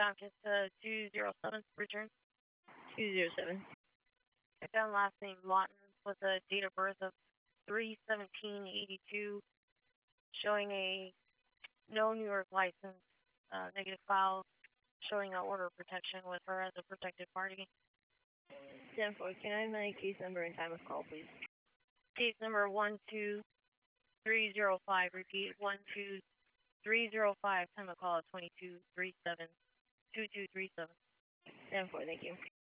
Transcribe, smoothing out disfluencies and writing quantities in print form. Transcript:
Tompkins 207, return. 207. I found last name Lawton with a date of birth of 3/17/82, showing a no New York license, negative files, showing an order of protection with her as a protected party. 10-4, can I have my case number and time of call, please? Case number 12305, repeat 12305, time of call at 2237. 2237. 10-4, thank you.